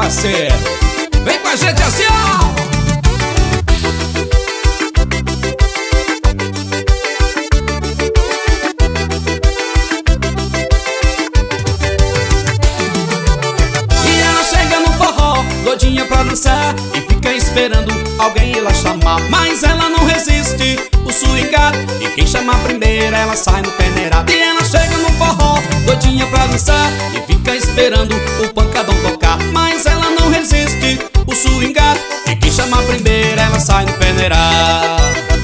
parceiro. Vem com a gente assim, ó. Doidinha pra dançar e fica esperando alguém ela chamar, mas ela não resiste o swingado, e quem chama primeiro ela sai no peneirado. E ela chega no forró, doidinha pra dançar e fica esperando o pancadão tocar, mas ela não resiste o swingado, e quem chama primeiro ela sai no peneirado.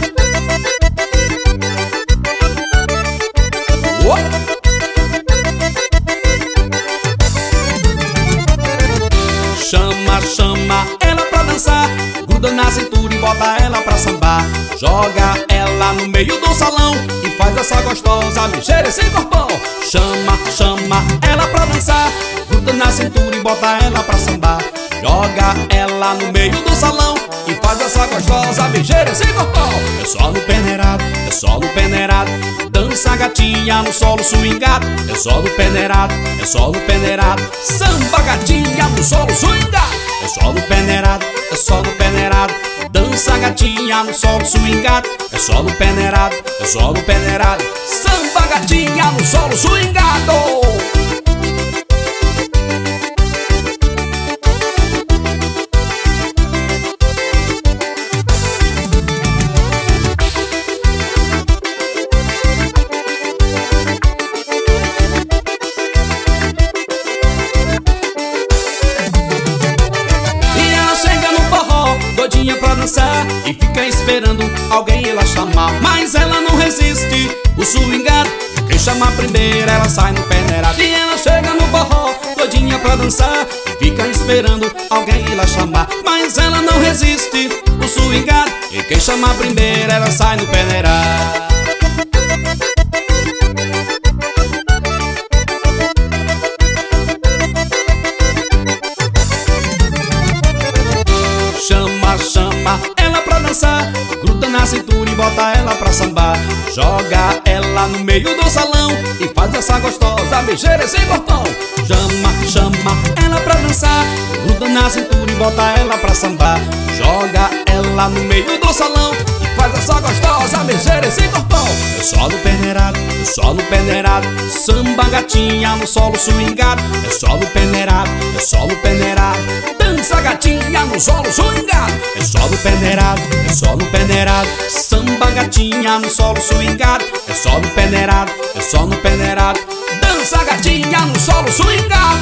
Chama ela pra dançar, gruda na cintura e bota ela pra sambar. Joga ela no meio do salão e faz essa gostosa mexer esse corpão. Chama ela pra dançar, gruda na cintura e bota ela pra sambar. Joga ela no meio do salão e faz essa gostosa mexer esse corpão. É só no peneirado, é só no peneirado. Dança gatinha no solo swingado. É só no peneirado, é só no peneirado. Samba gatinha no solo swingado. É só no peneirado, é só no peneirado. Dança gatinha no solo swingado. É só no peneirado, é só no peneirado. Samba gatinha no solo swingado. Doidinha pra dançar e fica esperando alguém ela chamar, mas ela não resiste o swingado, quem chama primeiro ela sai no peneirado. E ela chega no forró, doidinha pra dançar e fica esperando alguém ela chamar, mas ela não resiste o swingado, e quem chama primeiro ela sai no peneirado. Chama ela pra dançar, gruda na cintura e bota ela pra sambar. Joga ela no meio do salão e faz essa gostosa mexer esse corpão. Chama ela pra dançar, gruda na cintura e bota ela pra sambar. Joga ela no meio do salão e faz essa gostosa mexer esse corpão. É só no peneirado, é só no peneirado. Samba gatinha no solo swingado. É só no peneirado, é só no peneirado. Dança gatinha no solo swingado. É só no peneirado, é só no peneirado. Samba gatinha no solo swingado. É só no peneirado, é só no peneirado. Dança gatinha no solo swingado.